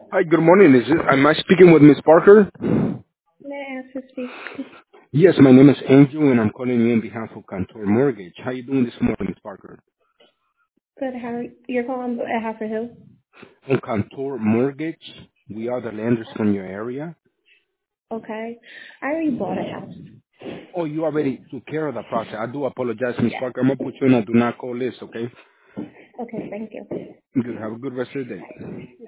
Hi, good morning. Am I speaking with Miss Parker? May I ask who's speaking? Yes, my name is Angel, and I'm calling you on behalf of Cantor Mortgage. How you doing this morning, Miss Parker? Good, how are you? You're calling at Halford Hill? On Cantor Mortgage, we are the lenders from your area. Okay. I already bought a house. Oh, you already took care of the process. I do apologize, Miss Yeah. Parker. I'm gonna put you on a do not call list, okay? Okay, thank you. Good. Have a good rest of the day.